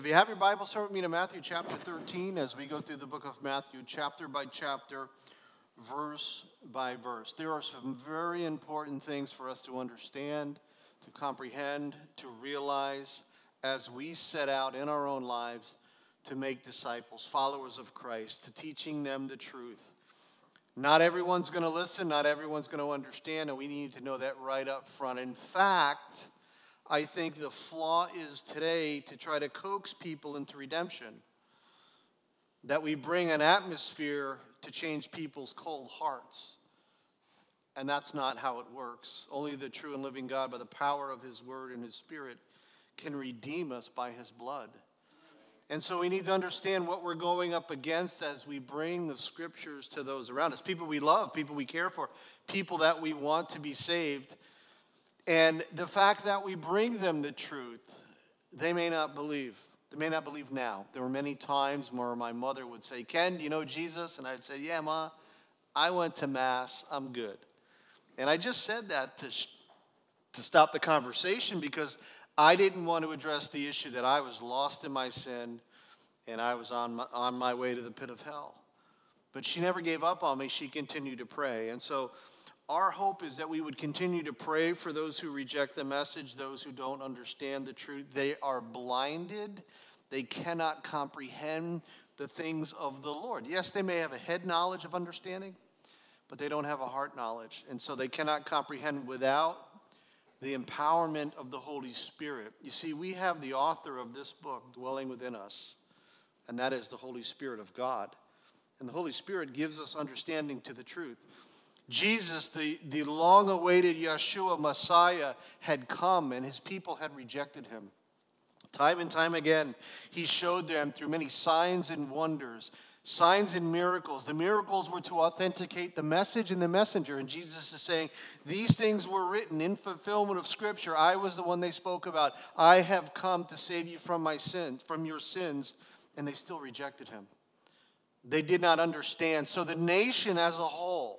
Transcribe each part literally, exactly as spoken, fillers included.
If you have your Bible, turn with me to Matthew chapter thirteen as we go through the book of Matthew, chapter by chapter, verse by verse. There are some very important things for us to understand, to comprehend, to realize as we set out in our own lives to make disciples, followers of Christ, to teaching them the truth. Not everyone's going to listen, not everyone's going to understand, and we need to know that right up front. In fact, I think the flaw is today to try to coax people into redemption, that we bring an atmosphere to change people's cold hearts. And that's not how it works. Only the true and living God, by the power of his word and his spirit, can redeem us by his blood. And so we need to understand what we're going up against as we bring the scriptures to those around us. People we love, people we care for, people that we want to be saved. And the fact that we bring them the truth, they may not believe. They may not believe now. There were many times where my mother would say, "Ken, do you know Jesus?" And I'd say, "Yeah, Ma, I went to Mass. I'm good." And I just said that to, sh- to stop the conversation because I didn't want to address the issue that I was lost in my sin and I was on my, on my way to the pit of hell. But she never gave up on me. She continued to pray. And so our hope is that we would continue to pray for those who reject the message, those who don't understand the truth. They are blinded. They cannot comprehend the things of the Lord. Yes, they may have a head knowledge of understanding, but they don't have a heart knowledge. And so they cannot comprehend without the empowerment of the Holy Spirit. You see, we have the author of this book dwelling within us, and that is the Holy Spirit of God. And the Holy Spirit gives us understanding to the truth. Jesus, the, the long-awaited Yeshua Messiah, had come, and his people had rejected him. Time and time again, he showed them through many signs and wonders, signs and miracles. The miracles were to authenticate the message and the messenger. And Jesus is saying, these things were written in fulfillment of Scripture. I was the one they spoke about. I have come to save you from my sins, from your sins. And they still rejected him. They did not understand. So the nation as a whole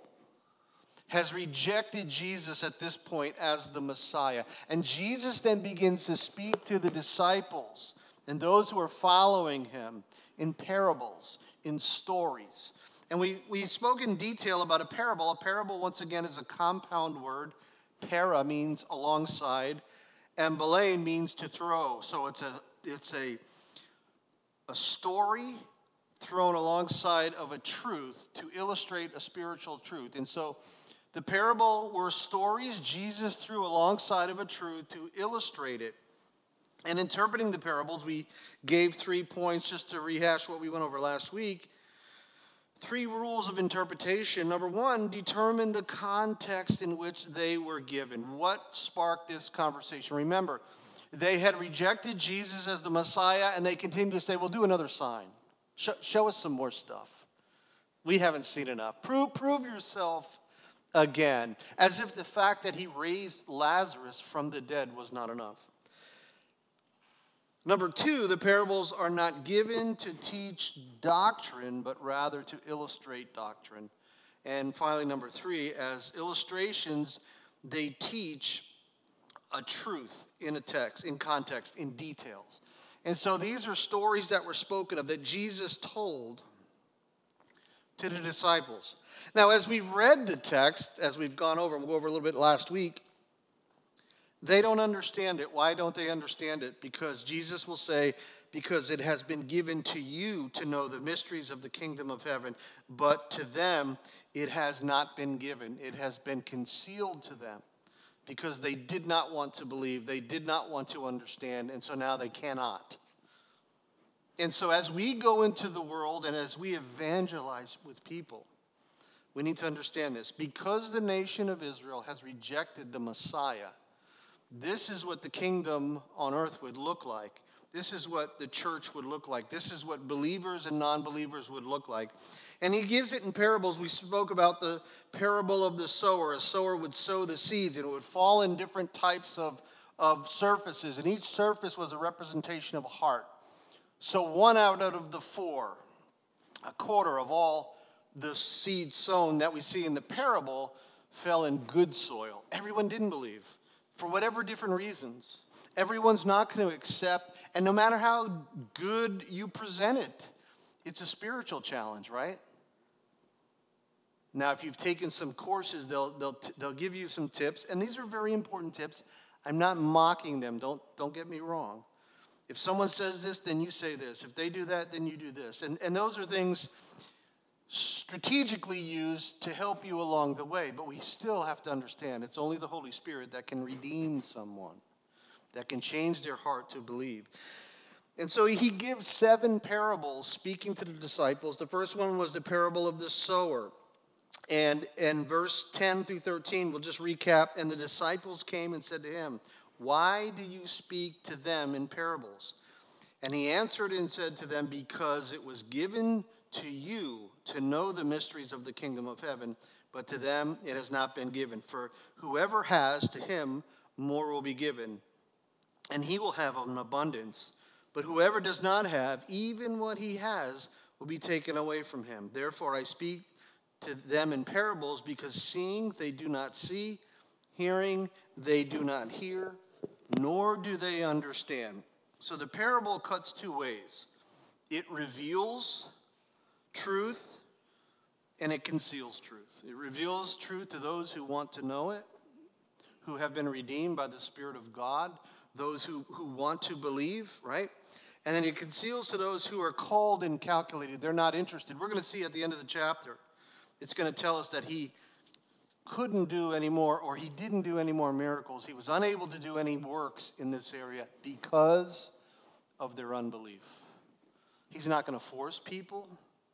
has rejected Jesus at this point as the Messiah. And Jesus then begins to speak to the disciples and those who are following him in parables, in stories. And we, we spoke in detail about a parable. A parable, once again, is a compound word. Para means alongside, and balein means to throw. So it's a it's a, a story thrown alongside of a truth to illustrate a spiritual truth. And so the parable were stories Jesus threw alongside of a truth to illustrate it. And interpreting the parables, we gave three points just to rehash what we went over last week. Three rules of interpretation. Number one, determine the context in which they were given. What sparked this conversation? Remember, they had rejected Jesus as the Messiah, and they continued to say, well, do another sign. Show, show us some more stuff. We haven't seen enough. Prove, prove yourself again, as if the fact that he raised Lazarus from the dead was not enough. Number two, the parables are not given to teach doctrine, but rather to illustrate doctrine. And finally, number three, as illustrations, they teach a truth in a text, in context, in details. And so these are stories that were spoken of, that Jesus told to the disciples. Now, as we've read the text, as we've gone over, and we'll go over a little bit last week, they don't understand it. Why don't they understand it? Because Jesus will say, because it has been given to you to know the mysteries of the kingdom of heaven, but to them it has not been given. It has been concealed to them because they did not want to believe. They did not want to understand, and so now they cannot. And so as we go into the world and as we evangelize with people, we need to understand this. Because the nation of Israel has rejected the Messiah, this is what the kingdom on earth would look like. This is what the church would look like. This is what believers and non-believers would look like. And he gives it in parables. We spoke about the parable of the sower. A sower would sow the seeds, and it would fall in different types of, of surfaces. And each surface was a representation of a heart. So one out of the four, a quarter of all the seed sown that we see in the parable, fell in good soil. Everyone didn't believe, for whatever different reasons. Everyone's not going to accept, and no matter how good you present it, it's a spiritual challenge, right? Now, if you've taken some courses, they'll, they'll, they'll give you some tips, and these are very important tips. I'm not mocking them. Don't, don't get me wrong. If someone says this, then you say this. If they do that, then you do this. And, and those are things strategically used to help you along the way, but we still have to understand it's only the Holy Spirit that can redeem someone, that can change their heart to believe. And so he gives seven parables speaking to the disciples. The first one was the parable of the sower. And in verse ten through thirteen, we'll just recap. And the disciples came and said to him, "Why do you speak to them in parables?" And he answered and said to them, "Because it was given to you to know the mysteries of the kingdom of heaven, but to them it has not been given. For whoever has, to him more will be given, and he will have an abundance. But whoever does not have, even what he has will be taken away from him. Therefore I speak to them in parables, because seeing they do not see, hearing they do not hear, nor do they understand." So the parable cuts two ways. It reveals truth, and it conceals truth. It reveals truth to those who want to know it, who have been redeemed by the Spirit of God, those who, who want to believe, right? And then it conceals to those who are called and calculated. They're not interested. We're going to see at the end of the chapter, it's going to tell us that he couldn't do any more, or he didn't do any more miracles. He was unable to do any works in this area because of their unbelief. He's not going to force people.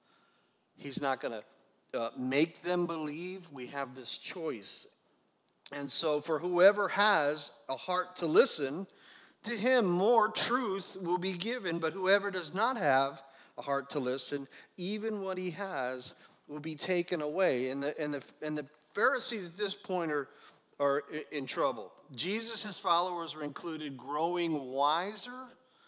He's not going to uh, make them believe. We have this choice. And so for whoever has a heart to listen, to him more truth will be given. But whoever does not have a heart to listen, even what he has will be taken away. And the, and the, and the Pharisees at this point are, are in trouble. Jesus' followers are included, growing wiser,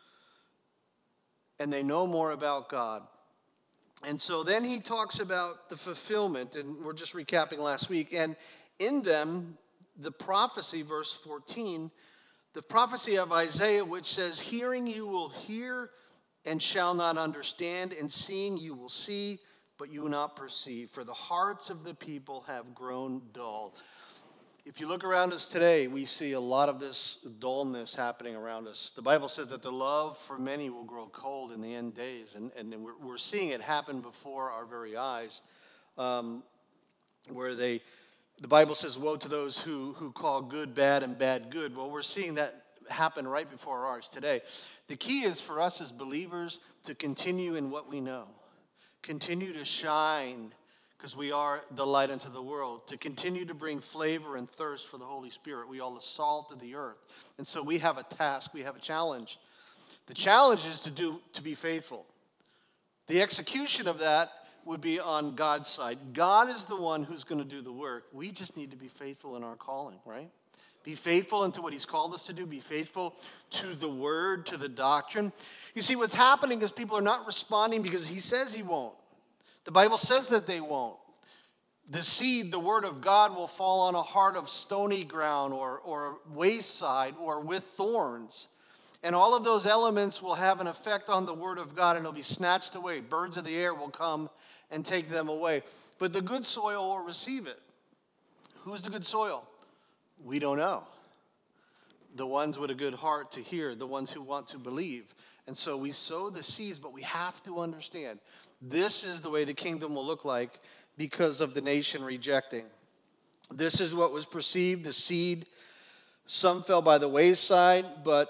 and they know more about God. And so then he talks about the fulfillment, and we're just recapping last week. And in them, the prophecy, verse fourteen, the prophecy of Isaiah, which says, "Hearing you will hear and shall not understand, and seeing you will see, but you will not perceive, for the hearts of the people have grown dull." If you look around us today, we see a lot of this dullness happening around us. The Bible says that the love for many will grow cold in the end days, and, and we're, we're seeing it happen before our very eyes, um, where they, the Bible says, "Woe to those who, who call good bad and bad good." Well, we're seeing that happen right before our eyes today. The key is for us as believers to continue in what we know. Continue to shine, because we are the light unto the world, to continue to bring flavor and thirst for the Holy Spirit. We are the salt of the earth. And so we have a task, we have a challenge. The challenge is to do to be faithful. The execution of that would be on God's side. God is the one who's going to do the work. We just need to be faithful in our calling, right? Be faithful into what he's called us to do. Be faithful to the word, to the doctrine. You see, what's happening is people are not responding because he says he won't. The Bible says that they won't. The seed, the word of God, will fall on a heart of stony ground or, or wayside or with thorns. And all of those elements will have an effect on the word of God, and it'll be snatched away. Birds of the air will come and take them away. But the good soil will receive it. Who's the good soil? We don't know. The ones with a good heart to hear, the ones who want to believe. And so we sow the seeds, but we have to understand this is the way the kingdom will look like because of the nation rejecting. This is what was perceived, the seed. Some fell by the wayside, but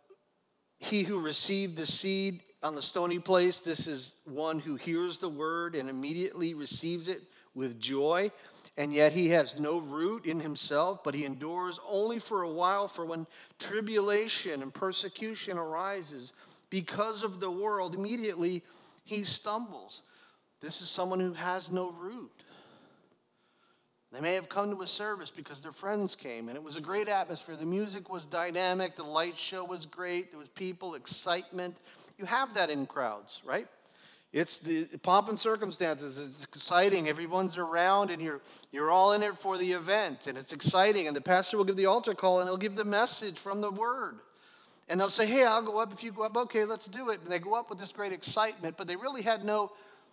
he who received the seed on the stony place, this is one who hears the word and immediately receives it with joy. And yet he has no root in himself, but he endures only for a while. For when tribulation and persecution arises because of the world, immediately he stumbles. This is someone who has no root. They may have come to a service because their friends came, and it was a great atmosphere. The music was dynamic. The light show was great. There was people, excitement. You have that in crowds, right? It's the pomp and circumstances. It's exciting. Everyone's around, and you're you're all in it for the event, and it's exciting. And the pastor will give the altar call, and he'll give the message from the word. And they'll say, hey, I'll go up if you go up. Okay, let's do it. And they go up with this great excitement, but they really had no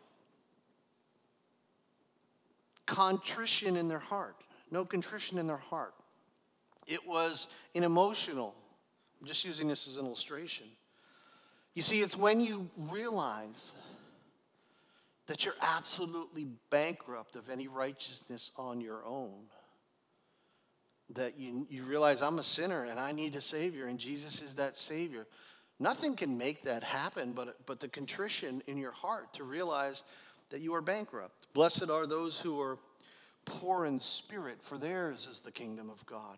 contrition in their heart, no contrition in their heart. It was an emotional. I'm just using this as an illustration. You see, it's when you realize that you're absolutely bankrupt of any righteousness on your own, that you, you realize I'm a sinner and I need a Savior, and Jesus is that Savior. Nothing can make that happen but, but the contrition in your heart to realize that you are bankrupt. Blessed are those who are poor in spirit, for theirs is the kingdom of God.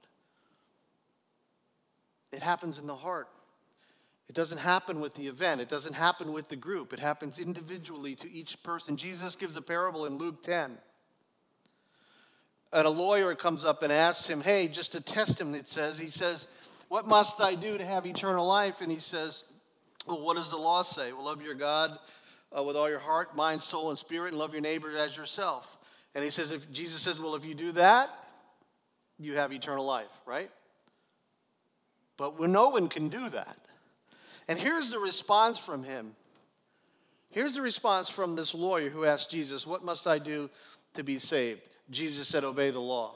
It happens in the heart. It doesn't happen with the event. It doesn't happen with the group. It happens individually to each person. Jesus gives a parable in Luke ten. And a lawyer comes up and asks him, hey, just to test him, it says, he says, what must I do to have eternal life? And he says, well, what does the law say? Well, love your God uh, with all your heart, mind, soul, and spirit, and love your neighbor as yourself. And he says, if Jesus says, well, if you do that, you have eternal life, right? But when no one can do that. And here's the response from him. Here's the response from this lawyer who asked Jesus, what must I do to be saved? Jesus said, obey the law.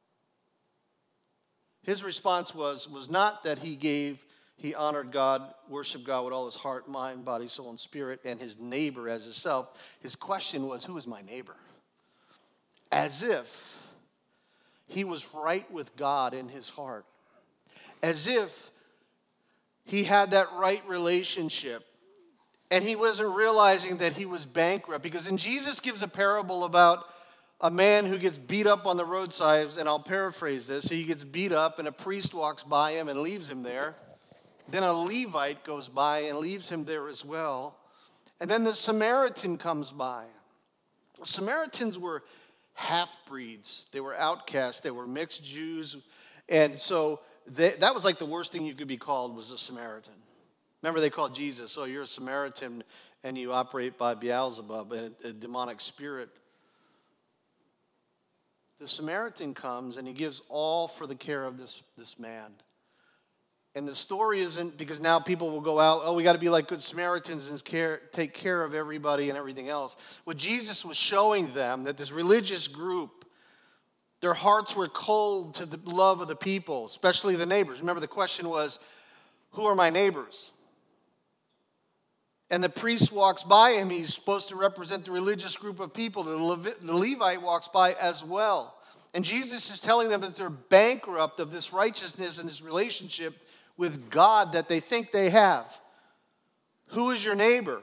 His response was, was not that he gave, he honored God, worshiped God with all his heart, mind, body, soul, and spirit, and his neighbor as himself. His question was, who is my neighbor? As if he was right with God in his heart. As if he had that right relationship. And he wasn't realizing that he was bankrupt. Because then Jesus gives a parable about a man who gets beat up on the roadside, and I'll paraphrase this. He gets beat up, and a priest walks by him and leaves him there. Then a Levite goes by and leaves him there as well. And then the Samaritan comes by. The Samaritans were half-breeds. They were outcasts. They were mixed Jews. And so they, that was like the worst thing you could be called, was a Samaritan. Remember, they called Jesus, oh, you're a Samaritan, and you operate by Beelzebub, a, a demonic spirit. The Samaritan comes, and he gives all for the care of this, this man. And the story isn't, because now people will go out, oh, we got to be like good Samaritans and care, take care of everybody and everything else. What Jesus was showing them, that this religious group, their hearts were cold to the love of the people, especially the neighbors. Remember, the question was, who are my neighbors? And the priest walks by him. He's supposed to represent the religious group of people. The, Levi- the Levite walks by as well. And Jesus is telling them that they're bankrupt of this righteousness and this relationship with God that they think they have. Who is your neighbor?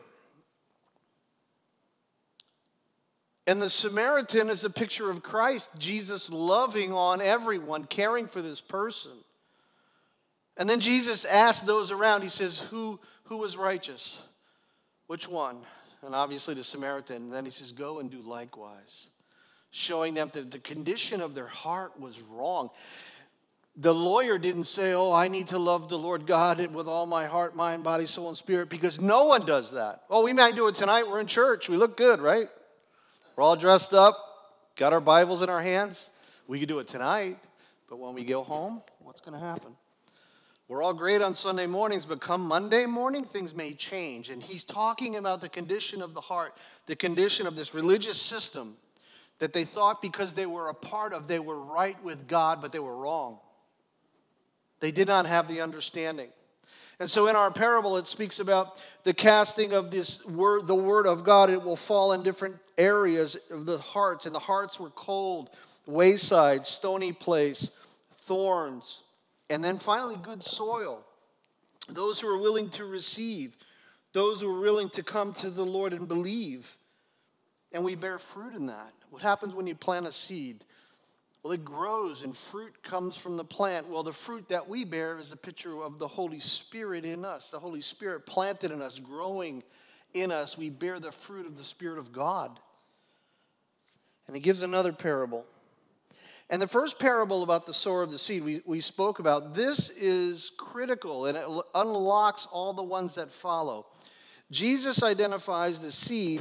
And the Samaritan is a picture of Christ, Jesus loving on everyone, caring for this person. And then Jesus asks those around, he says, who, who was righteous? Which one? And obviously the Samaritan. And then he says, go and do likewise. Showing them that the condition of their heart was wrong. The lawyer didn't say, oh, I need to love the Lord God with all my heart, mind, body, soul, and spirit, because no one does that. Oh, we might do it tonight. We're in church. We look good, right? We're all dressed up, got our Bibles in our hands. We could do it tonight, but when we go home, what's going to happen? We're all great on Sunday mornings, but come Monday morning, things may change. And he's talking about the condition of the heart, the condition of this religious system that they thought because they were a part of, they were right with God, but they were wrong. They did not have the understanding. And so in our parable, it speaks about the casting of this word, the word of God. It will fall in different areas of the hearts, and the hearts were cold, wayside, stony place, thorns. And then finally, good soil. Those who are willing to receive. Those who are willing to come to the Lord and believe. And we bear fruit in that. What happens when you plant a seed? Well, it grows and fruit comes from the plant. Well, the fruit that we bear is a picture of the Holy Spirit in us. The Holy Spirit planted in us, growing in us. We bear the fruit of the Spirit of God. And he gives another parable. And the first parable about the sower of the seed we, we spoke about, this is critical, and it unlocks all the ones that follow. Jesus identifies the seed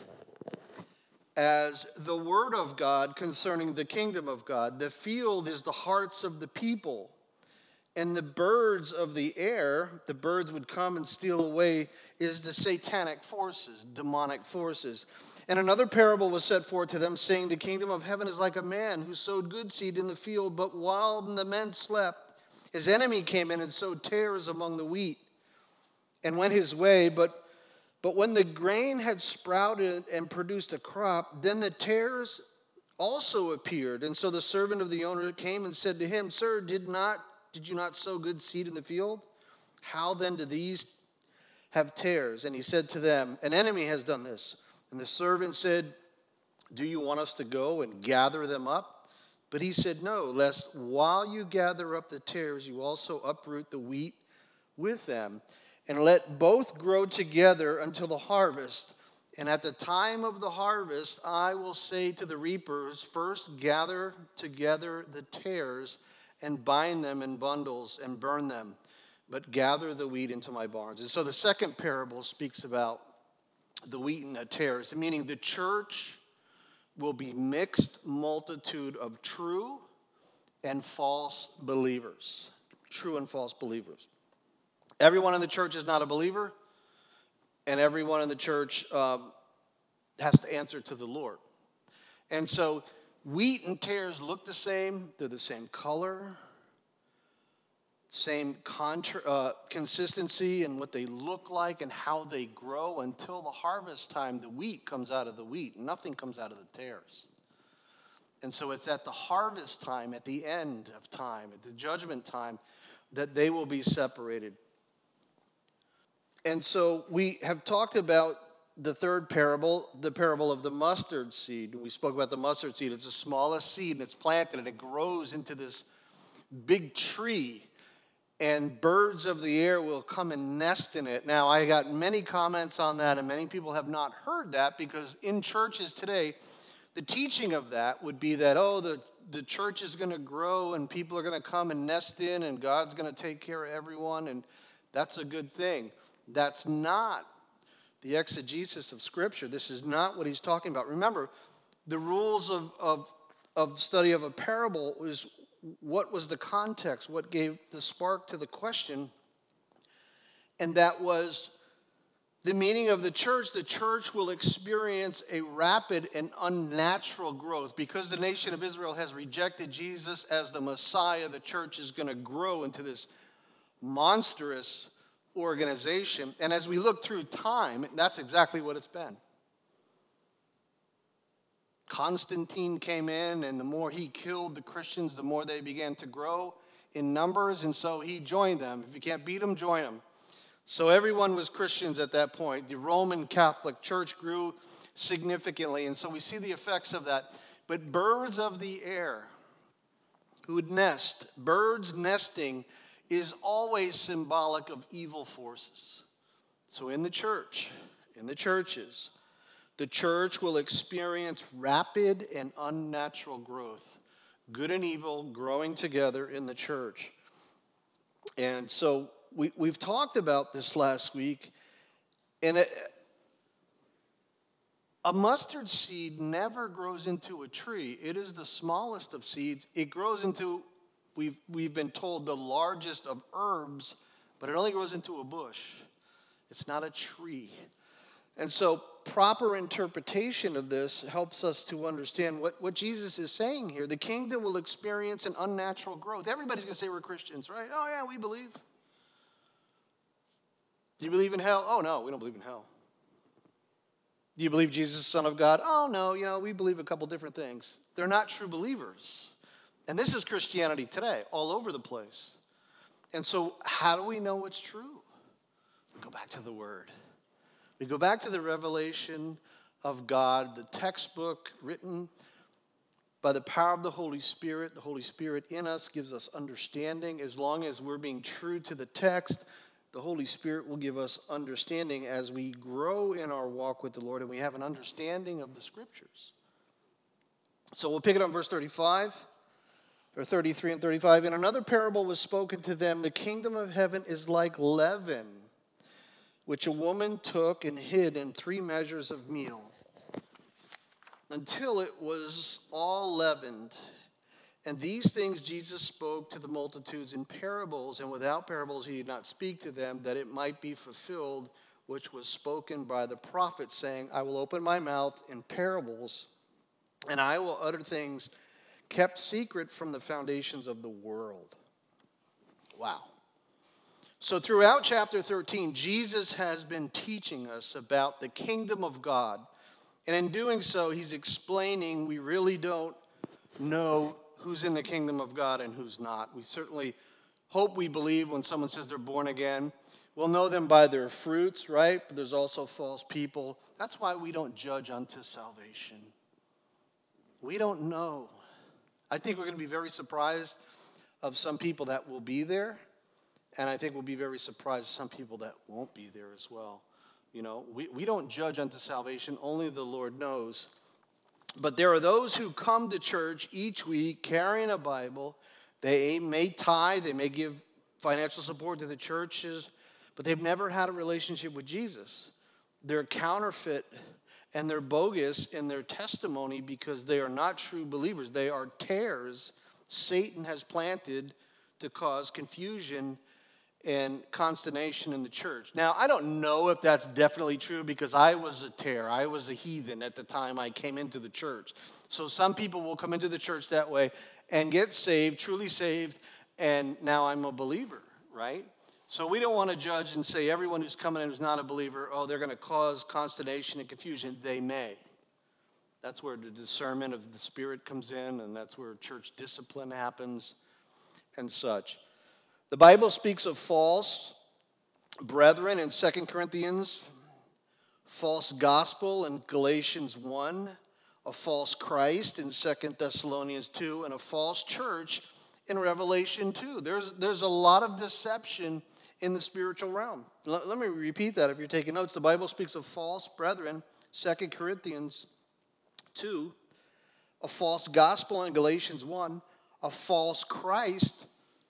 as the word of God concerning the kingdom of God. The field is the hearts of the people. And the birds of the air, the birds would come and steal away, is the satanic forces, demonic forces. And another parable was set forth to them, saying, the kingdom of heaven is like a man who sowed good seed in the field, but while the men slept, his enemy came in and sowed tares among the wheat and went his way. But, but when the grain had sprouted and produced a crop, then the tares also appeared. And so the servant of the owner came and said to him, Sir, did not Did you not sow good seed in the field? How then do these have tares? And he said to them, an enemy has done this. And the servant said, do you want us to go and gather them up? But he said, no, lest while you gather up the tares, you also uproot the wheat with them. And let both grow together until the harvest. And at the time of the harvest, I will say to the reapers, first gather together the tares and bind them in bundles and burn them, but gather the wheat into my barns. And so the second parable speaks about the wheat and the tares, meaning the church will be mixed multitude of true and false believers. True and false believers. Everyone in the church is not a believer, and everyone in the church um, has to answer to the Lord. And so wheat and tares look the same. They're the same color, same contra- uh, consistency in what they look like and how they grow until the harvest time. The wheat comes out of the wheat. Nothing comes out of the tares. And so it's at the harvest time, at the end of time, at the judgment time, that they will be separated. And so we have talked about the third parable, the parable of the mustard seed. We spoke about the mustard seed. It's the smallest seed, and it's planted, and it grows into this big tree, and birds of the air will come and nest in it. Now, I got many comments on that, and many people have not heard that, because in churches today, the teaching of that would be that, oh, the, the church is going to grow, and people are going to come and nest in, and God's going to take care of everyone, and that's a good thing. That's not the exegesis of Scripture. This is not what he's talking about. Remember, the rules of, of, of study of a parable is what was the context, what gave the spark to the question, and that was the meaning of the church. The church will experience a rapid and unnatural growth. Because the nation of Israel has rejected Jesus as the Messiah, the church is going to grow into this monstrous organization. And as we look through time, that's exactly what it's been. Constantine came in, and the more he killed the Christians, the more they began to grow in numbers, and so he joined them. If you can't beat them, join them. So everyone was Christians at that point. The Roman Catholic Church grew significantly, and so we see the effects of that. But birds of the air who would nest, birds nesting is always symbolic of evil forces. So in the church, in the churches, the church will experience rapid and unnatural growth. Good and evil growing together in the church. And so we, we've talked about this last week. And it, a mustard seed never grows into a tree. It is the smallest of seeds. It grows into, we've, we've been told, the largest of herbs, but it only grows into a bush. It's not a tree. And so proper interpretation of this helps us to understand what, what Jesus is saying here. The kingdom will experience an unnatural growth. Everybody's going to say we're Christians, right? Oh, yeah, we believe. Do you believe in hell? Oh, no, we don't believe in hell. Do you believe Jesus is the Son of God? Oh, no, you know, we believe a couple different things. They're not true believers. And this is Christianity today, all over the place. And so how do we know what's true? We go back to the Word. We go back to the revelation of God, the textbook written by the power of the Holy Spirit. The Holy Spirit in us gives us understanding. As long as we're being true to the text, the Holy Spirit will give us understanding as we grow in our walk with the Lord and we have an understanding of the Scriptures. So we'll pick it up in verse thirty-five, or thirty-three and thirty-five. And another parable was spoken to them. The kingdom of heaven is like leaven, which a woman took and hid in three measures of meal, until it was all leavened. And these things Jesus spoke to the multitudes in parables, and without parables he did not speak to them, that it might be fulfilled, which was spoken by the prophet, saying, I will open my mouth in parables, and I will utter things kept secret from the foundations of the world. Wow. So throughout chapter thirteen, Jesus has been teaching us about the kingdom of God. And in doing so, he's explaining we really don't know who's in the kingdom of God and who's not. We certainly hope we believe when someone says they're born again. We'll know them by their fruits, right? But there's also false people. That's why we don't judge unto salvation. We don't know. I think we're going to be very surprised of some people that will be there. And I think we'll be very surprised of some people that won't be there as well. You know, we, we don't judge unto salvation. Only the Lord knows. But there are those who come to church each week carrying a Bible. They may tithe, they may give financial support to the churches, but they've never had a relationship with Jesus. They're counterfeit and they're bogus in their testimony because they are not true believers. They are tares Satan has planted to cause confusion and consternation in the church. Now, I don't know if that's definitely true because I was a tare. I was a heathen at the time I came into the church. So some people will come into the church that way and get saved, truly saved, and now I'm a believer, right? So we don't want to judge and say everyone who's coming in who's not a believer, oh, they're going to cause consternation and confusion. They may. That's where the discernment of the Spirit comes in, and that's where church discipline happens and such. The Bible speaks of false brethren in Second Corinthians, false gospel in Galatians one, a false Christ in Second Thessalonians two, and a false church in Revelation two. There's, there's a lot of deception in the spiritual realm. Let, let me repeat that if you're taking notes. The Bible speaks of false brethren, Second Corinthians two, a false gospel in Galatians one, a false Christ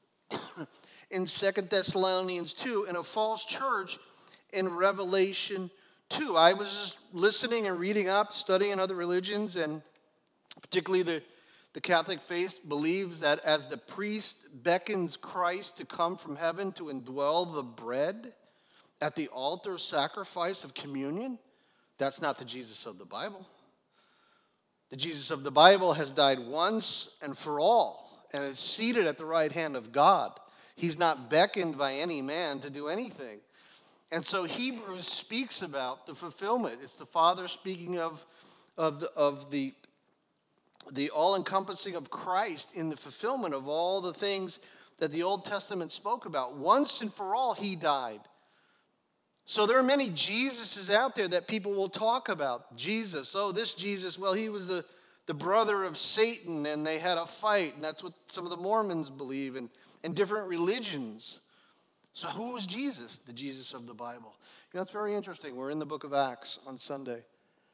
in Second Thessalonians two, and a false church in Revelation two. I was just listening and reading up, studying other religions, and particularly the, the Catholic faith believes that as the priest beckons Christ to come from heaven to indwell the bread at the altar sacrifice of communion, that's not the Jesus of the Bible. The Jesus of the Bible has died once and for all and is seated at the right hand of God. He's not beckoned by any man to do anything. And so Hebrews speaks about the fulfillment. It's the Father speaking of, of the, of the, the all-encompassing of Christ in the fulfillment of all the things that the Old Testament spoke about. Once and for all, he died. So there are many Jesuses out there that people will talk about. Jesus, oh, this Jesus, well, he was the, the brother of Satan, and they had a fight, and that's what some of the Mormons believe, and, and different religions. So who was Jesus? The Jesus of the Bible. You know, it's very interesting. We're in the book of Acts on Sunday.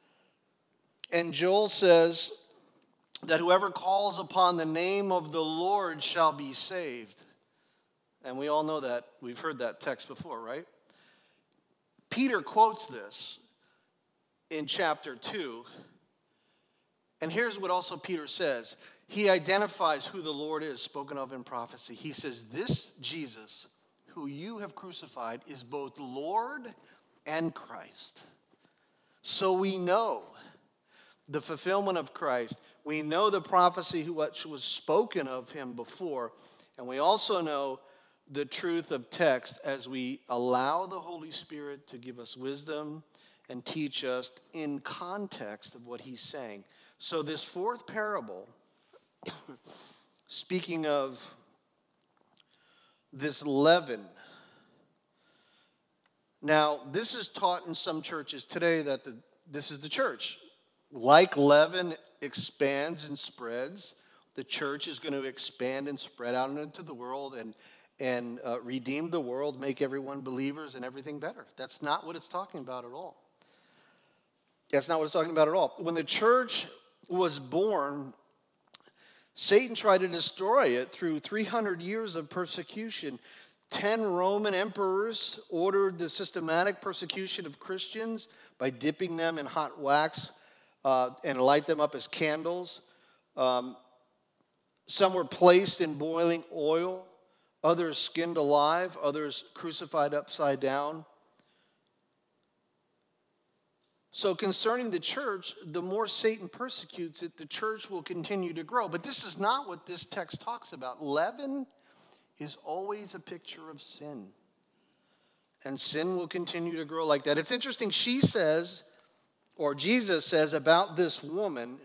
And Joel says that whoever calls upon the name of the Lord shall be saved. And we all know that. We've heard that text before, right? Peter quotes this in chapter two. And here's what also Peter says. He identifies who the Lord is, spoken of in prophecy. He says, this Jesus who you have crucified is both Lord and Christ. So we know the fulfillment of Christ. We know the prophecy which was spoken of him before. And we also know the truth of text as we allow the Holy Spirit to give us wisdom and teach us in context of what he's saying. So this fourth parable, speaking of this leaven. Now, this is taught in some churches today that the, this is the church. Like leaven expands and spreads, the church is going to expand and spread out into the world and, and uh, redeem the world, make everyone believers and everything better. That's not what it's talking about at all. That's not what it's talking about at all. When the church was born, Satan tried to destroy it through three hundred years of persecution. Ten Roman emperors ordered the systematic persecution of Christians by dipping them in hot wax uh, and light them up as candles. Um, Some were placed in boiling oil, others skinned alive, others crucified upside down. So concerning the church, the more Satan persecutes it, the church will continue to grow. But this is not what this text talks about. Leaven is always a picture of sin. And sin will continue to grow like that. It's interesting, she says, or Jesus says about this woman,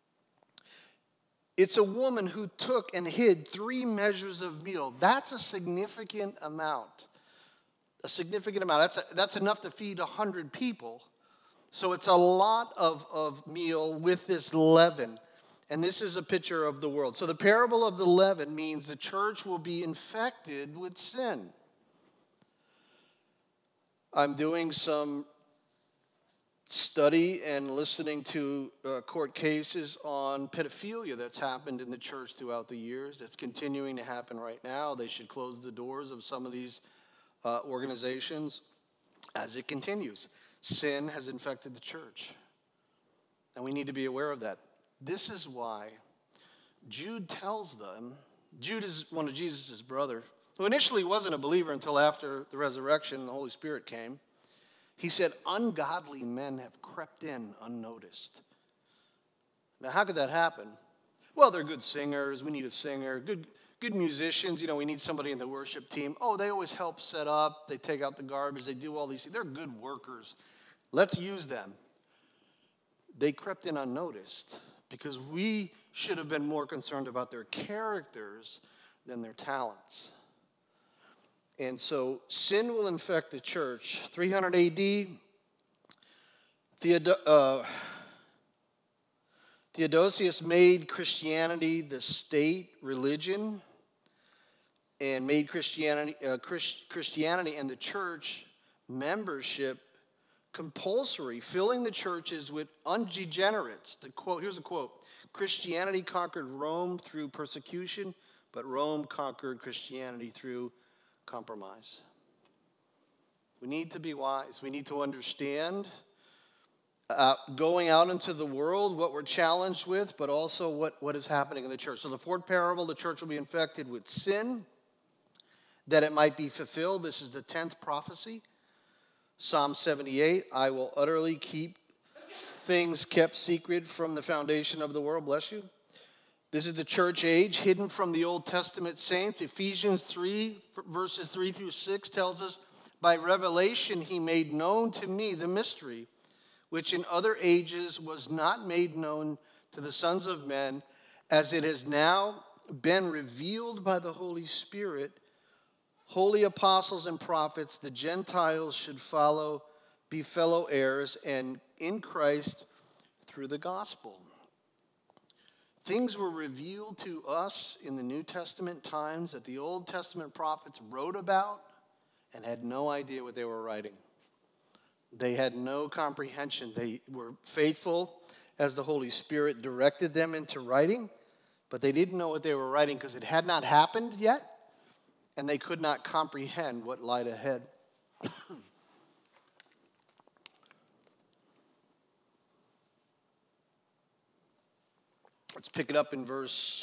it's a woman who took and hid three measures of meal. That's a significant amount. A significant amount. That's, a, that's enough to feed one hundred people. So it's a lot of, of meal with this leaven. And this is a picture of the world. So the parable of the leaven means the church will be infected with sin. I'm doing some study and listening to uh, court cases on pedophilia that's happened in the church throughout the years. It's continuing to happen right now. They should close the doors of some of these uh, organizations as it continues. Sin has infected the church, and we need to be aware of that. This is why Jude tells them, Jude is one of Jesus' brothers, who initially wasn't a believer until after the resurrection and the Holy Spirit came. He said, ungodly men have crept in unnoticed. Now, how could that happen? Well, they're good singers. We need a singer. Good, good musicians. You know, we need somebody in the worship team. Oh, they always help set up. They take out the garbage. They do all these things. They're good workers. Let's use them. They crept in unnoticed because we should have been more concerned about their characters than their talents. And so sin will infect the church. three hundred A D, Theodo- uh, Theodosius made Christianity the state religion and made Christianity, uh, Christ, Christianity and the church membership compulsory, filling the churches with undegenerates. The quote, here's a quote, Christianity conquered Rome through persecution, but Rome conquered Christianity through compromise. We need to be wise. We need to understand uh, going out into the world, what we're challenged with, but also what, what is happening in the church. So the fourth parable, the church will be infected with sin, that it might be fulfilled. This is the tenth prophecy. Psalm seventy-eight, I will utterly keep things kept secret from the foundation of the world. Bless you. This is the church age hidden from the Old Testament saints. Ephesians three, verses three through six tells us, by revelation he made known to me the mystery, which in other ages was not made known to the sons of men, as it has now been revealed by the Holy Spirit. Holy apostles and prophets, the Gentiles should follow, be fellow heirs, and in Christ through the gospel. Things were revealed to us in the New Testament times that the Old Testament prophets wrote about and had no idea what they were writing. They had no comprehension. They were faithful as the Holy Spirit directed them into writing, but they didn't know what they were writing because it had not happened yet, and they could not comprehend what lied ahead. Let's pick it up in verse.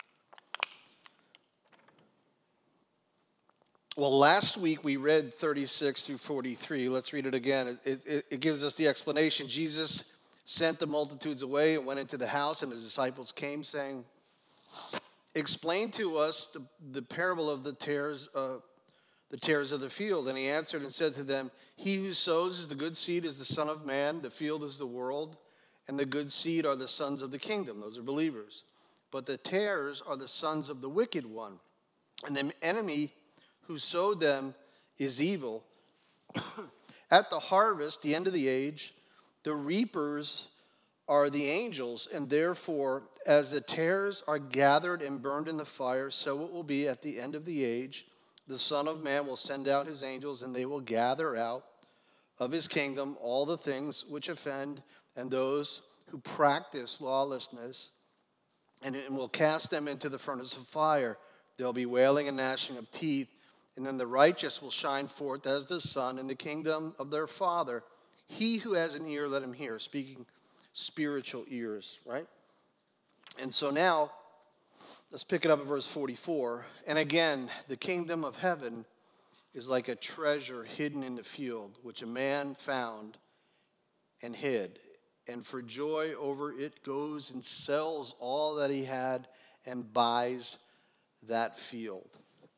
Well, last week we read thirty-six through forty-three. Let's read it again. It, it, it gives us the explanation. Jesus sent the multitudes away and went into the house, and his disciples came, saying, explain to us the, the parable of the tares, uh, the tares of the field. And he answered and said to them, he who sows is the good seed is the Son of Man, the field is the world, and the good seed are the sons of the kingdom. Those are believers. But the tares are the sons of the wicked one. And the enemy who sowed them is evil. At the harvest, the end of the age, the reapers are the angels, and therefore, as the tares are gathered and burned in the fire, so it will be at the end of the age. The Son of Man will send out his angels, and they will gather out of his kingdom all the things which offend and those who practice lawlessness, and it will cast them into the furnace of fire. There'll be wailing and gnashing of teeth, and then the righteous will shine forth as the sun in the kingdom of their Father. He who has an ear, let him hear. Speaking spiritual ears, right? And so now, Let's pick it up at verse forty-four. And again, the kingdom of heaven is like a treasure hidden in the field, which a man found and hid. And for joy over it goes and sells all that he had and buys that field.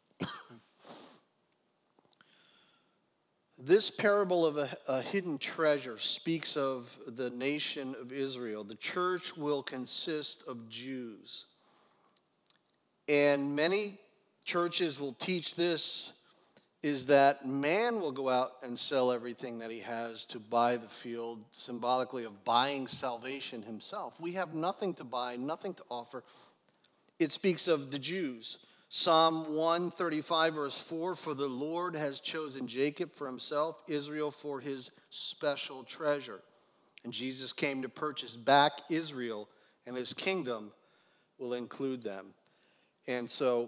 This parable of a, a hidden treasure speaks of the nation of Israel. The church will consist of Jews. And many churches will teach this, is that man will go out and sell everything that he has to buy the field, symbolically of buying salvation himself. We have nothing to buy, nothing to offer. It speaks of the Jews. Psalm one thirty-five, verse four, for the Lord has chosen Jacob for himself, Israel for his special treasure. And Jesus came to purchase back Israel, and his kingdom will include them. And so,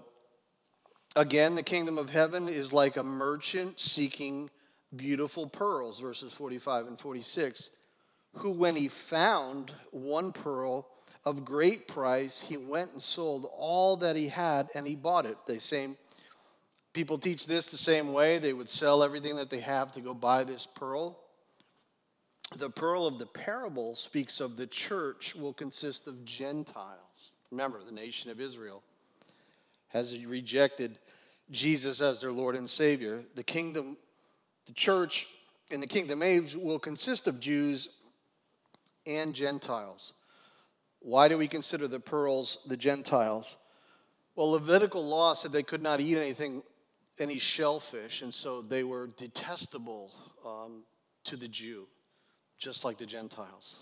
again, the kingdom of heaven is like a merchant seeking beautiful pearls, verses forty-five and forty-six, who when he found one pearl of great price, he went and sold all that he had, and he bought it. The same people teach this the same way. They would sell everything that they have to go buy this pearl. The pearl of the parable speaks of the church will consist of Gentiles. Remember, the nation of Israel has rejected Jesus as their Lord and Savior. The kingdom, the church in the kingdom age will consist of Jews and Gentiles. Why do we consider the pearls the Gentiles? Well, Levitical law said they could not eat anything, any shellfish, and so they were detestable um, to the Jew, just like the Gentiles.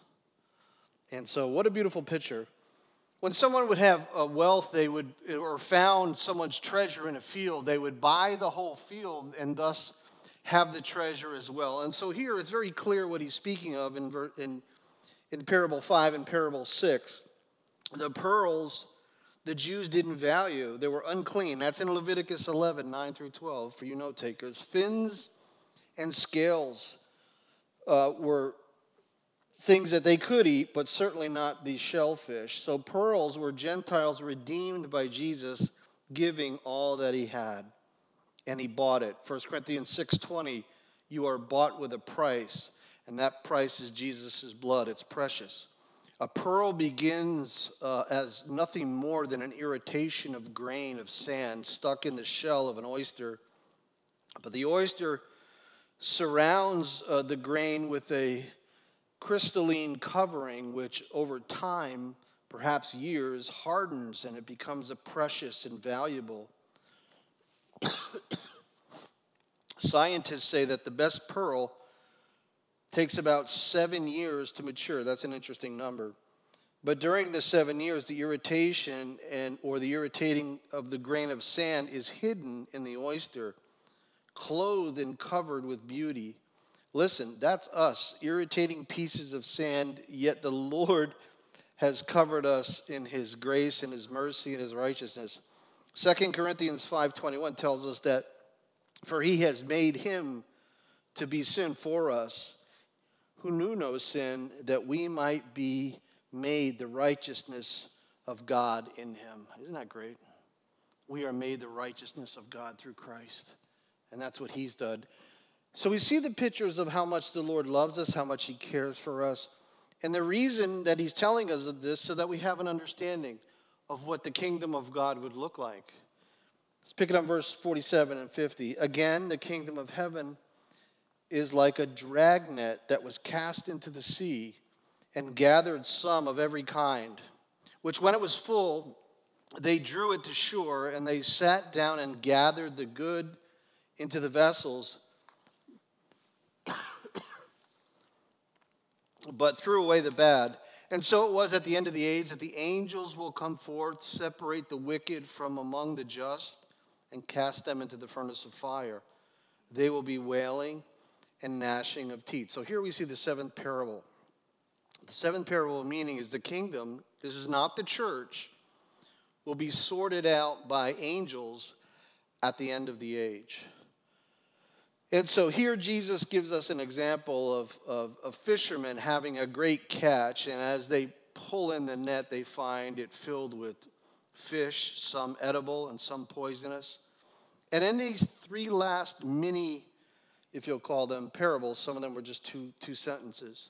And so what a beautiful picture. When someone would have a wealth, they would, or found someone's treasure in a field, they would buy the whole field and thus have the treasure as well. And so here it's very clear what he's speaking of in, in, in parable five and parable six. The pearls the Jews didn't value. They were unclean. That's in Leviticus eleven, nine through twelve for you note takers. Fins and scales uh, were things that they could eat, but certainly not the shellfish. So pearls were Gentiles redeemed by Jesus giving all that he had, and he bought it. First Corinthians six twenty, you are bought with a price, and that price is Jesus' blood. It's precious. A pearl begins uh, as nothing more than an irritation of grain of sand stuck in the shell of an oyster, but the oyster surrounds uh, the grain with a crystalline covering, which over time, perhaps years, hardens and it becomes a precious and valuable. Scientists say that the best pearl takes about seven years to mature. That's an interesting number. But during the seven years, the irritation and or the irritating of the grain of sand is hidden in the oyster, clothed and covered with beauty. Listen, that's us, irritating pieces of sand, yet the Lord has covered us in his grace and his mercy and his righteousness. Second Corinthians five twenty-one tells us that, for he has made him to be sin for us, who knew no sin, that we might be made the righteousness of God in him. Isn't that great? We are made the righteousness of God through Christ, and that's what he's done. So we see the pictures of how much the Lord loves us, how much he cares for us. And the reason that he's telling us of this so that we have an understanding of what the kingdom of God would look like. Let's pick it up verse forty-seven and fifty. Again, the kingdom of heaven is like a dragnet that was cast into the sea and gathered some of every kind, which when it was full, they drew it to shore, and they sat down and gathered the good into the vessels, but threw away the bad. And so it was at the end of the age that the angels will come forth, separate the wicked from among the just, and cast them into the furnace of fire. They will be wailing and gnashing of teeth. So here we see the seventh parable. The seventh parable meaning is the kingdom, this is not the church, will be sorted out by angels at the end of the age. And so here Jesus gives us an example of, of, of fishermen having a great catch, and as they pull in the net, they find it filled with fish, some edible, and some poisonous. And in these three last mini, if you'll call them parables, some of them were just two, two sentences.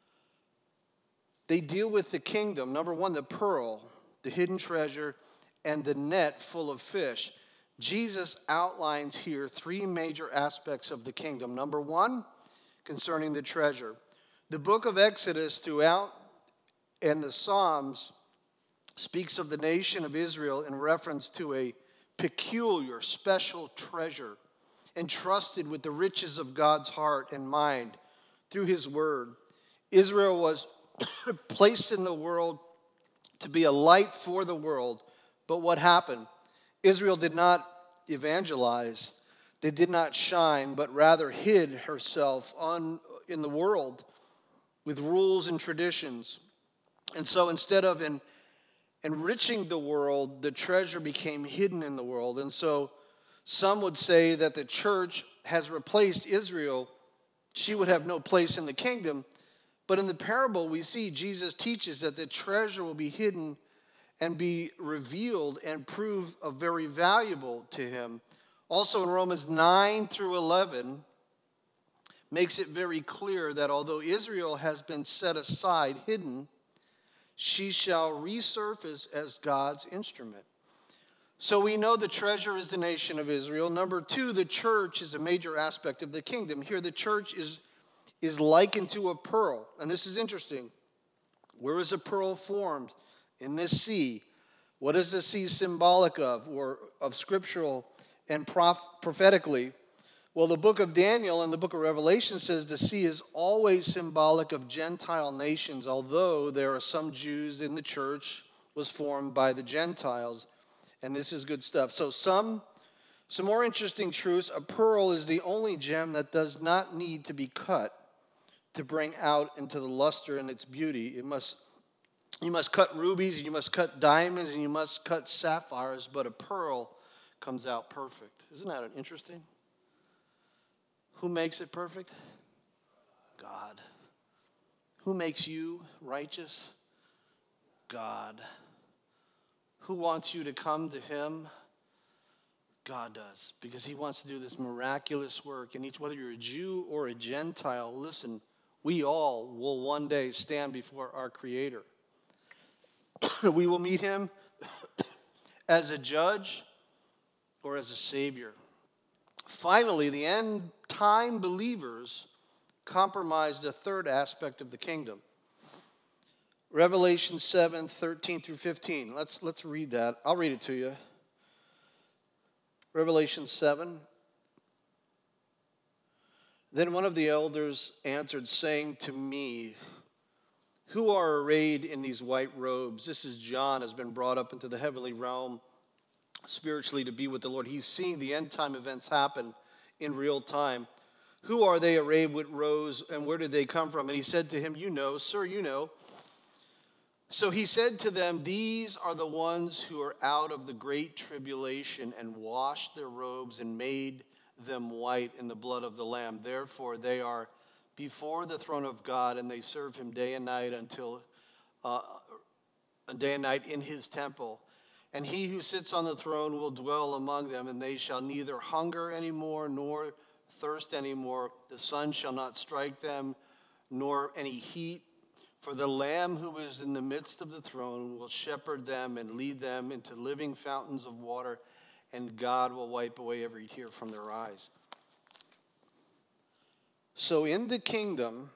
They deal with the kingdom. Number one, the pearl, the hidden treasure, and the net full of fish. Jesus outlines here three major aspects of the kingdom. Number one, concerning the treasure. The book of Exodus throughout and the Psalms speaks of the nation of Israel in reference to a peculiar, special treasure entrusted with the riches of God's heart and mind through his word. Israel was placed in the world to be a light for the world. But what happened? Israel did not evangelize. They did not shine, but rather hid herself on, in the world with rules and traditions. And so instead of in, enriching the world, the treasure became hidden in the world. And so some would say that the church has replaced Israel. She would have no place in the kingdom. But in the parable, we see Jesus teaches that the treasure will be hidden and be revealed and prove a very valuable to him. Also in Romans nine through eleven, makes it very clear that although Israel has been set aside, hidden, she shall resurface as God's instrument. So we know the treasure is the nation of Israel. Number two, the church is a major aspect of the kingdom. Here the church is, is likened to a pearl. And this is interesting. Where is a pearl formed? In this sea. What is the sea symbolic of, or of scriptural and prof- prophetically? Well, the book of Daniel and the book of Revelation says the sea is always symbolic of Gentile nations, although there are some Jews in the church was formed by the Gentiles. And this is good stuff. So some, some more interesting truths. A pearl is the only gem that does not need to be cut to bring out into the luster and its beauty. It must, you must cut rubies, and you must cut diamonds, and you must cut sapphires, but a pearl comes out perfect. Isn't that interesting? Who makes it perfect? God. Who makes you righteous? God. Who wants you to come to him? God does, because he wants to do this miraculous work. And each, whether you're a Jew or a Gentile, listen, we all will one day stand before our Creator. We will meet him as a judge or as a savior. Finally, the end time believers compromised a third aspect of the kingdom. Revelation seven, thirteen through fifteen. Let's, let's read that. I'll read it to you. Revelation seven. Then one of the elders answered, saying to me, who are arrayed in these white robes? This is John, has been brought up into the heavenly realm spiritually to be with the Lord. He's seeing the end time events happen in real time. Who are they arrayed with robes, and where did they come from? And he said to him, you know, sir, you know. So he said to them, these are the ones who are out of the great tribulation and washed their robes and made them white in the blood of the Lamb. Therefore they are before the throne of God, and they serve him day and night until uh, day and night in his temple. And he who sits on the throne will dwell among them, and they shall neither hunger anymore nor thirst anymore. The sun shall not strike them, nor any heat. For the Lamb who is in the midst of the throne will shepherd them and lead them into living fountains of water, and God will wipe away every tear from their eyes. So in the kingdom,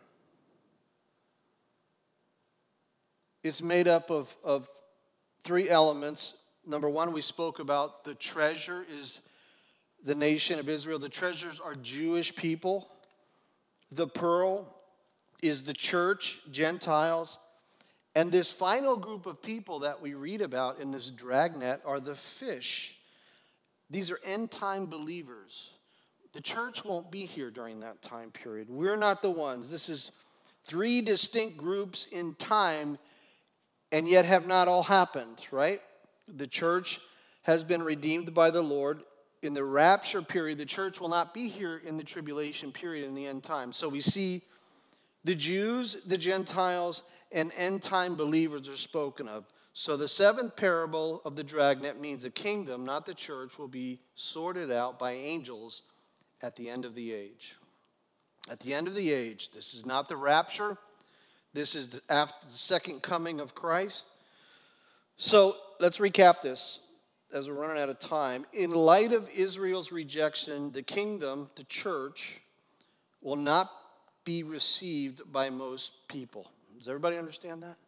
it's made up of, of three elements. Number one, we spoke about the treasure is the nation of Israel. The treasures are Jewish people. The pearl is the church, Gentiles. And this final group of people that we read about in this dragnet are the fish. These are end-time believers. The church won't be here during that time period. We're not the ones. This is three distinct groups in time, and yet have not all happened, right? The church has been redeemed by the Lord. In the rapture period, the church will not be here in the tribulation period in the end time. So we see the Jews, the Gentiles, and end-time believers are spoken of. So the seventh parable of the dragnet means the kingdom, not the church, will be sorted out by angels at the end of the age. At the end of the age, this is not the rapture. This is the, after the second coming of Christ. So let's recap this as we're running out of time. In light of Israel's rejection, the kingdom, the church, will not be received by most people. Does everybody understand that?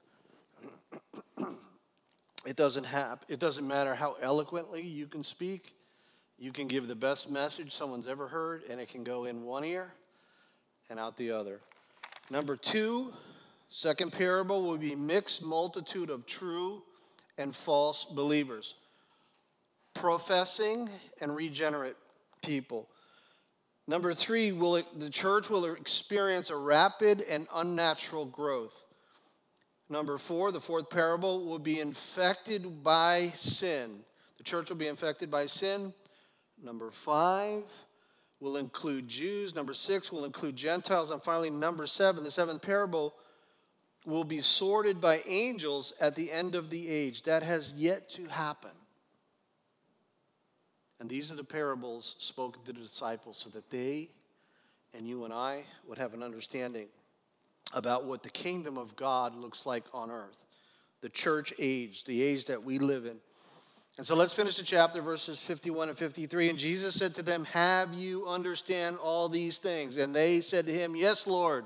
It doesn't happen. It doesn't matter how eloquently you can speak. You can give the best message someone's ever heard, and it can go in one ear and out the other. Number two, second parable will be mixed multitude of true and false believers, professing and regenerate people. Number three, will it, the church will experience a rapid and unnatural growth. Number four, the fourth parable will be infected by sin. The church will be infected by sin. Number five will include Jews. Number six will include Gentiles. And finally, number seven, the seventh parable will be sorted by angels at the end of the age. That has yet to happen. And these are the parables spoken to the disciples so that they and you and I would have an understanding about what the kingdom of God looks like on earth. The church age, the age that we live in. And so let's finish the chapter, verses fifty-one and fifty-three. And Jesus said to them, have you understand all these things? And they said to him, yes, Lord.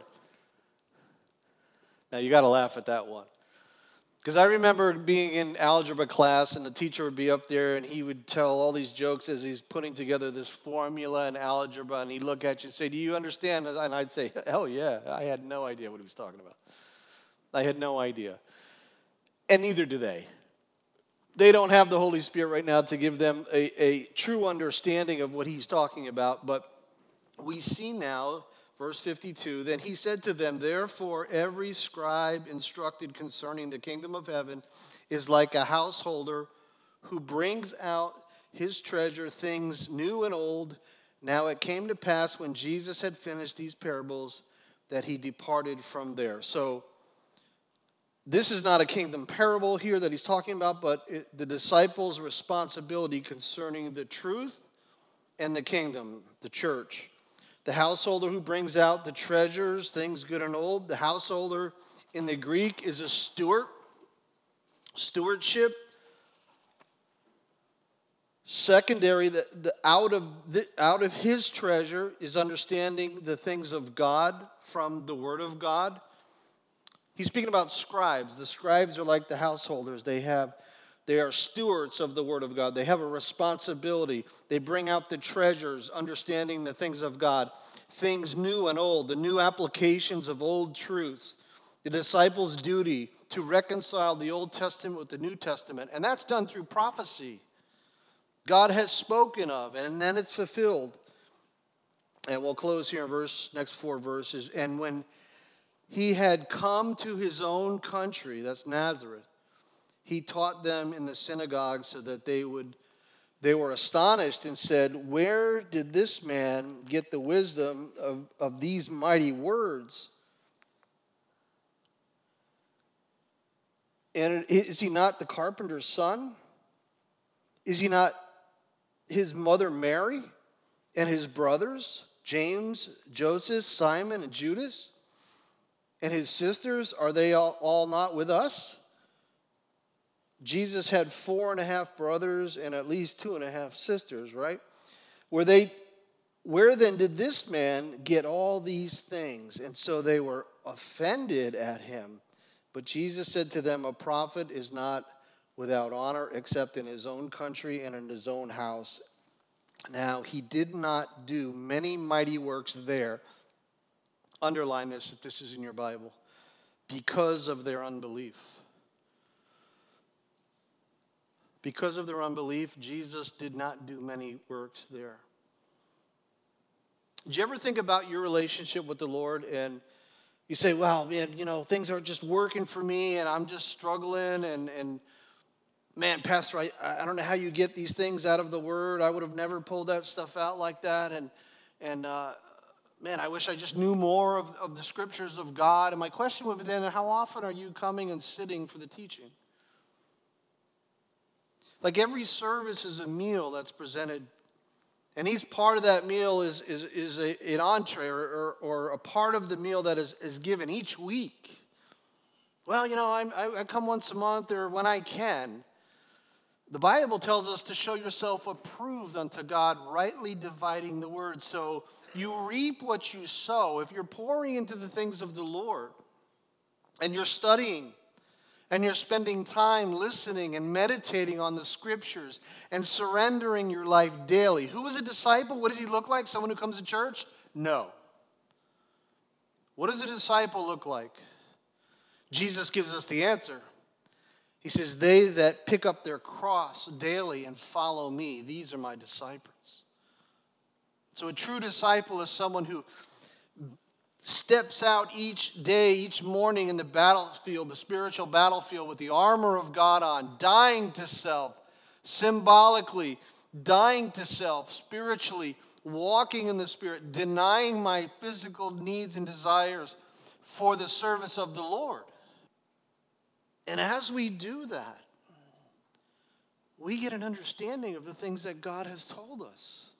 Now you got to laugh at that one. Because I remember being in algebra class and the teacher would be up there and he would tell all these jokes as he's putting together this formula in algebra, and he'd look at you and say, do you understand? And I'd say, hell yeah, I had no idea what he was talking about. I had no idea. And neither do they. They don't have the Holy Spirit right now to give them a, a true understanding of what he's talking about. But we see now, verse fifty-two, then he said to them, therefore every scribe instructed concerning the kingdom of heaven is like a householder who brings out his treasure, things new and old. Now it came to pass when Jesus had finished these parables that he departed from there. So this is not a kingdom parable here that he's talking about, but it, the disciples' responsibility concerning the truth and the kingdom, the church. The householder who brings out the treasures, things good and old. The householder in the Greek is a steward. Stewardship. Secondary, the, the, out, of the, out of his treasure is understanding the things of God from the Word of God. He's speaking about scribes. The scribes are like the householders. They have, they are stewards of the Word of God. They have a responsibility. They bring out the treasures, understanding the things of God, things new and old, the new applications of old truths. The disciples' duty to reconcile the Old Testament with the New Testament, and that's done through prophecy. God has spoken of, and then it's fulfilled. And we'll close here in verse, next four verses. And when he had come to his own country, that's Nazareth, he taught them in the synagogue so that they would, they were astonished and said, where did this man get the wisdom of, of these mighty words? And is he not the carpenter's son? Is he not his mother Mary and his brothers, James, Joseph, Simon, and Judas? And his sisters, are they all, all not with us? Jesus had four and a half brothers and at least two and a half sisters, right? Were they, where then did this man get all these things? And so they were offended at him. But Jesus said to them, a prophet is not without honor except in his own country and in his own house. Now, he did not do many mighty works there. Underline this if this is in your Bible. Because of their unbelief. Because of their unbelief, Jesus did not do many works there. Did you ever think about your relationship with the Lord and you say, well, man, you know, things aren't just working for me and I'm just struggling and, and man, Pastor, I, I don't know how you get these things out of the Word. I would have never pulled that stuff out like that. And, and uh, man, I wish I just knew more of, of the Scriptures of God. And my question would be then, how often are you coming and sitting for the teaching? Like every service is a meal that's presented, and each part of that meal is, is, is a, an entree or, or, or a part of the meal that is, is given each week. Well, you know, I, I come once a month or when I can. The Bible tells us to show yourself approved unto God, rightly dividing the word. So you reap what you sow. If you're pouring into the things of the Lord, and you're studying, and you're spending time listening and meditating on the scriptures and surrendering your life daily. Who is a disciple? What does he look like? Someone who comes to church? No. What does a disciple look like? Jesus gives us the answer. He says, they that pick up their cross daily and follow me, these are my disciples. So a true disciple is someone who steps out each day, each morning in the battlefield, the spiritual battlefield, with the armor of God on, dying to self, symbolically, dying to self, spiritually, walking in the Spirit, denying my physical needs and desires for the service of the Lord. And as we do that, we get an understanding of the things that God has told us.